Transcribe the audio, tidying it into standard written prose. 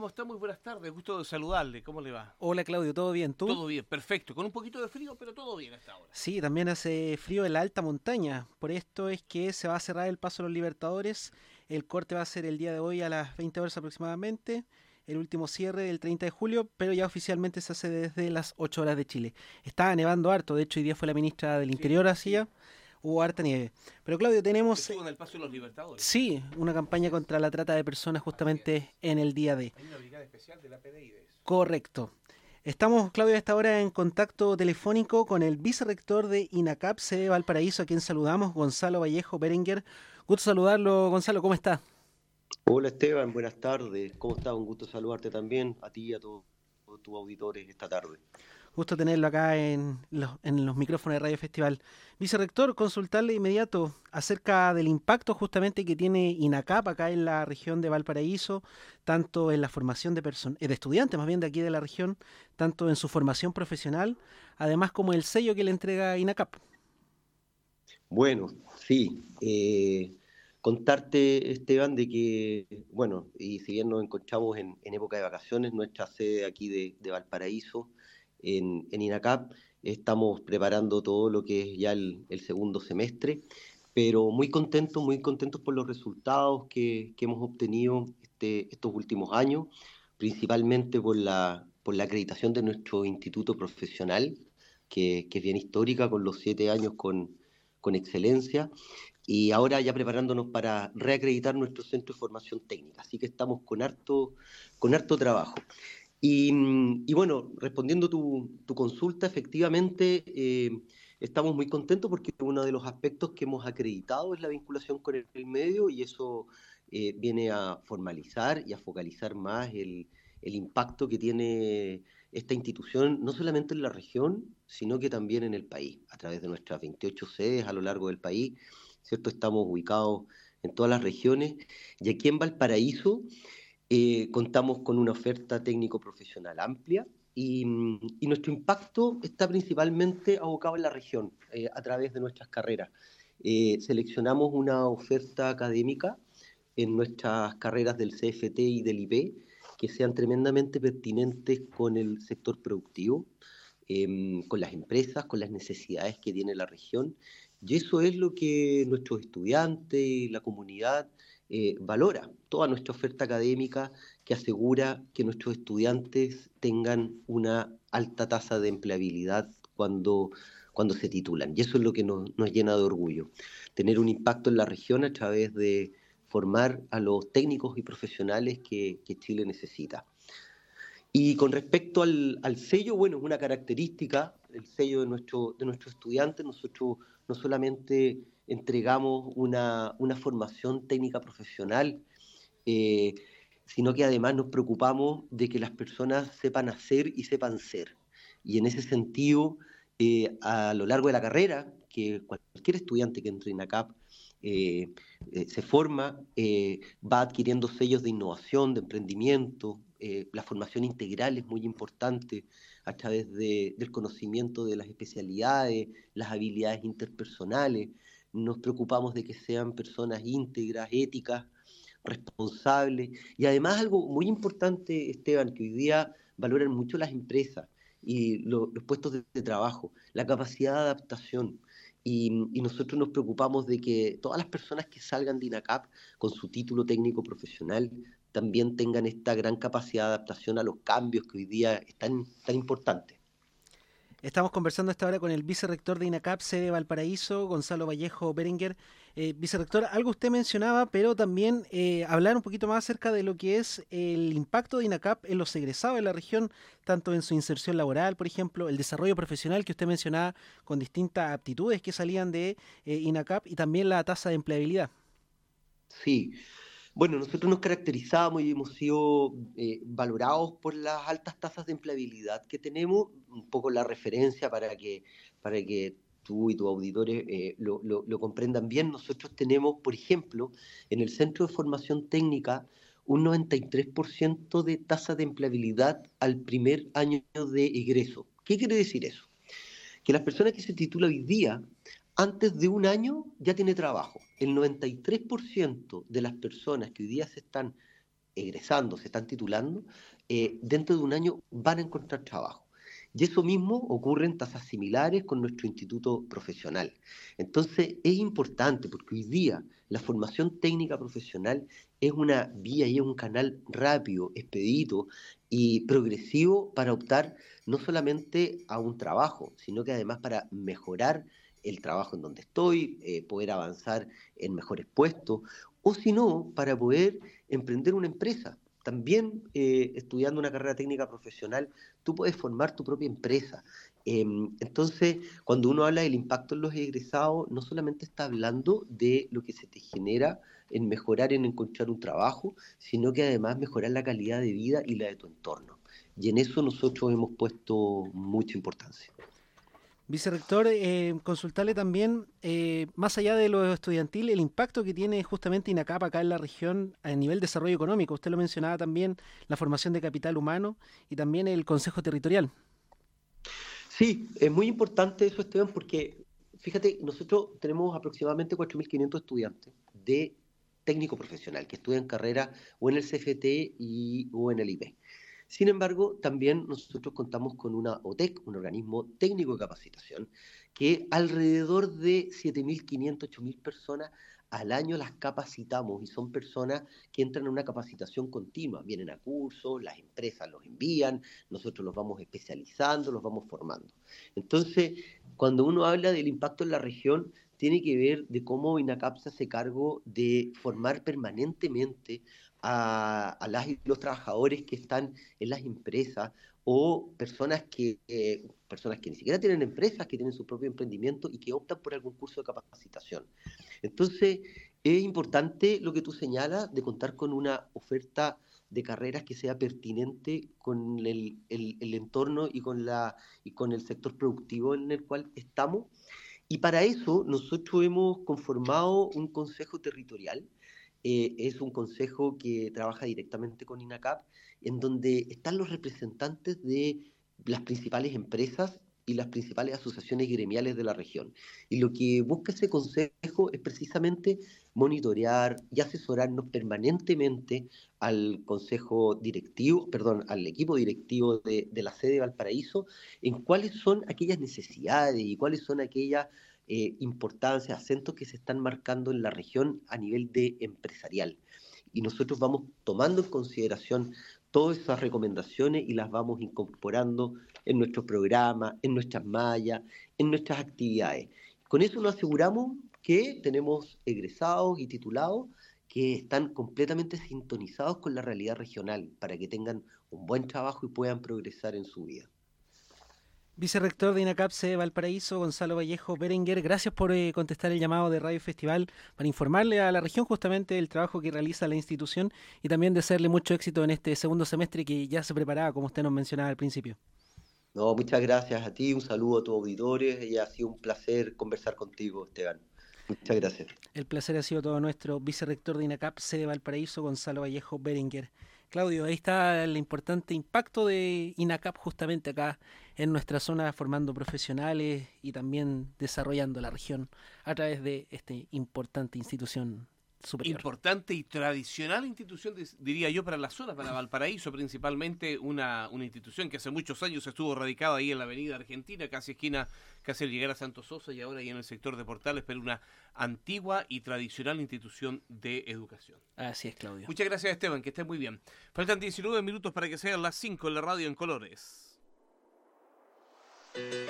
¿Cómo está? Muy buenas tardes, gusto de saludarle. ¿Cómo le va? Hola Claudio, ¿todo bien? ¿Tú? Todo bien, perfecto. Con un poquito de frío, pero todo bien hasta ahora. Sí, también hace frío en la alta montaña. Por esto es que se va a cerrar el paso a los Libertadores. El corte va a ser el día de hoy a las 20 horas aproximadamente. El último cierre el 30 de julio, pero ya oficialmente se hace desde las 8 horas de Chile. Estaba nevando harto, de hecho hoy día fue la ministra del Sí, Interior sí. hacia, hubo harta nieve. Pero Claudio, tenemos, Estuvo en el Paso de los Libertadores. sí, una campaña contra la trata de personas Así es. justamente en el día de. Hay una brigada especial de la PDI de eso. Correcto. Estamos, Claudio, a esta hora en contacto telefónico con el vicerrector de INACAP, sede Valparaíso, a quien saludamos, Gonzalo Vallejo Berenguer. Gusto saludarlo, Gonzalo, ¿cómo está? Hola Esteban, buenas tardes. ¿Cómo estás? Un gusto saludarte también, a ti y a todos tus auditores esta tarde. Gusto tenerlo acá en los micrófonos de Radio Festival. Vicerrector, consultarle de inmediato acerca del impacto justamente que tiene INACAP acá en la región de Valparaíso, tanto en la formación de estudiantes más bien de aquí de la región, tanto en su formación profesional, además como el sello que le entrega INACAP. Bueno, sí, contarte Esteban de que, bueno, y si bien nos encontramos en época de vacaciones, nuestra sede aquí de Valparaíso, en INACAP, estamos preparando todo lo que es ya el segundo semestre, pero muy contentos por los resultados que hemos obtenido estos últimos años, principalmente por la acreditación de nuestro instituto profesional, que es bien histórica, con los 7 años con excelencia, y ahora ya preparándonos para reacreditar nuestro centro de formación técnica. Así que estamos con harto trabajo. Y bueno, respondiendo tu consulta, efectivamente estamos muy contentos porque uno de los aspectos que hemos acreditado es la vinculación con el medio, y eso viene a formalizar y a focalizar más el impacto que tiene esta institución, no solamente en la región, sino que también en el país, a través de nuestras 28 sedes a lo largo del país, ¿cierto? Estamos ubicados en todas las regiones, y aquí en Valparaíso contamos con una oferta técnico-profesional amplia, y nuestro impacto está principalmente abocado en la región, a través de nuestras carreras. Seleccionamos una oferta académica en nuestras carreras del CFT y del IP que sean tremendamente pertinentes con el sector productivo, con las empresas, con las necesidades que tiene la región. Y eso es lo que nuestros estudiantes, la comunidad, valora. Toda nuestra oferta académica que asegura que nuestros estudiantes tengan una alta tasa de empleabilidad cuando se titulan. Y eso es lo que nos llena de orgullo. Tener un impacto en la región a través de formar a los técnicos y profesionales que Chile necesita. Y con respecto al sello, bueno, es una característica, el sello de nuestro estudiante. Nosotros no solamente entregamos una formación técnica profesional, eh, sino que además nos preocupamos de que las personas sepan hacer y sepan ser. Y en ese sentido, a lo largo de la carrera, que cualquier estudiante que entre en ACAP se forma, va adquiriendo sellos de innovación, de emprendimiento. La formación integral es muy importante a través del conocimiento de las especialidades, las habilidades interpersonales. Nos preocupamos de que sean personas íntegras, éticas, responsables, y además algo muy importante, Esteban, que hoy día valoran mucho las empresas y los puestos de trabajo, la capacidad de adaptación. Y nosotros nos preocupamos de que todas las personas que salgan de INACAP con su título técnico profesional también tengan esta gran capacidad de adaptación a los cambios que hoy día están tan importantes. Estamos conversando hasta ahora con el vicerrector de INACAP, sede Valparaíso, Gonzalo Vallejo Berenguer. Vicerrector, algo usted mencionaba, pero también hablar un poquito más acerca de lo que es el impacto de INACAP en los egresados de la región, tanto en su inserción laboral, por ejemplo, el desarrollo profesional que usted mencionaba con distintas aptitudes que salían de INACAP y también la tasa de empleabilidad. Sí, bueno, nosotros nos caracterizamos y hemos sido valorados por las altas tasas de empleabilidad que tenemos, un poco la referencia para que tú y tus auditores lo comprendan bien. Nosotros tenemos, por ejemplo, en el Centro de Formación Técnica, un 93% de tasa de empleabilidad al primer año de egreso. ¿Qué quiere decir eso? Que las personas que se titulan hoy día, antes de un año ya tiene trabajo. El 93% de las personas que hoy día se están egresando, se están titulando, dentro de un año van a encontrar trabajo. Y eso mismo ocurre en tasas similares con nuestro instituto profesional. Entonces es importante porque hoy día la formación técnica profesional es una vía y es un canal rápido, expedito y progresivo para optar no solamente a un trabajo, sino que además para mejorar el trabajo en donde estoy, poder avanzar en mejores puestos, o si no, para poder emprender una empresa. También estudiando una carrera técnica profesional, tú puedes formar tu propia empresa. Entonces, cuando uno habla del impacto en los egresados, no solamente está hablando de lo que se te genera en mejorar, en encontrar un trabajo, sino que además mejorar la calidad de vida y la de tu entorno. Y en eso nosotros hemos puesto mucha importancia. Vicerrector, consultarle también, más allá de lo estudiantil, el impacto que tiene justamente INACAP acá en la región a nivel de desarrollo económico. Usted lo mencionaba también, la formación de capital humano y también el Consejo Territorial. Sí, es muy importante eso, Esteban, porque fíjate, nosotros tenemos aproximadamente 4.500 estudiantes de técnico profesional que estudian carrera o en el CFT o en el IP. Sin embargo, también nosotros contamos con una OTEC, un organismo técnico de capacitación, que alrededor de 7.500, 8.000 personas al año las capacitamos y son personas que entran en una capacitación continua, vienen a cursos, las empresas los envían, nosotros los vamos especializando, los vamos formando. Entonces, cuando uno habla del impacto en la región, tiene que ver de cómo INACAP se hace cargo de formar permanentemente a las y los trabajadores que están en las empresas o personas que ni siquiera tienen empresas, que tienen su propio emprendimiento y que optan por algún curso de capacitación. Entonces, es importante lo que tú señalas de contar con una oferta de carreras que sea pertinente con el entorno y con el sector productivo en el cual estamos. Y para eso nosotros hemos conformado un consejo territorial. Es un consejo que trabaja directamente con INACAP, en donde están los representantes de las principales empresas y las principales asociaciones gremiales de la región. Y lo que busca ese consejo es precisamente monitorear y asesorarnos permanentemente al consejo directivo, perdón, al equipo directivo de la sede de Valparaíso, en cuáles son aquellas necesidades y cuáles son aquellas importancias, acentos que se están marcando en la región a nivel de empresarial. Y nosotros vamos tomando en consideración todas esas recomendaciones y las vamos incorporando en nuestros programas, en nuestras mallas, en nuestras actividades. Con eso nos aseguramos que tenemos egresados y titulados que están completamente sintonizados con la realidad regional para que tengan un buen trabajo y puedan progresar en su vida. Vicerrector de INACAP sede Valparaíso, Gonzalo Vallejo Berenguer, gracias por contestar el llamado de Radio Festival para informarle a la región justamente del trabajo que realiza la institución y también desearle mucho éxito en este segundo semestre que ya se preparaba, como usted nos mencionaba al principio. No, muchas gracias a ti, un saludo a tus auditores y ha sido un placer conversar contigo, Esteban. Muchas gracias. El placer ha sido todo nuestro. Vicerrector de INACAP sede Valparaíso, Gonzalo Vallejo Berenguer. Claudio, ahí está el importante impacto de INACAP justamente acá en nuestra zona, formando profesionales y también desarrollando la región a través de esta importante institución superior. Importante y tradicional institución, diría yo, para la zona, para Valparaíso principalmente, una institución que hace muchos años estuvo radicada ahí en la avenida Argentina, casi esquina, casi al llegar a Santo Sosa y ahora ahí en el sector de Portales, pero una antigua y tradicional institución de educación. Así es, Claudio. Muchas gracias, Esteban, que estés muy bien. Faltan 19 minutos para que sean las 5 en la radio en colores.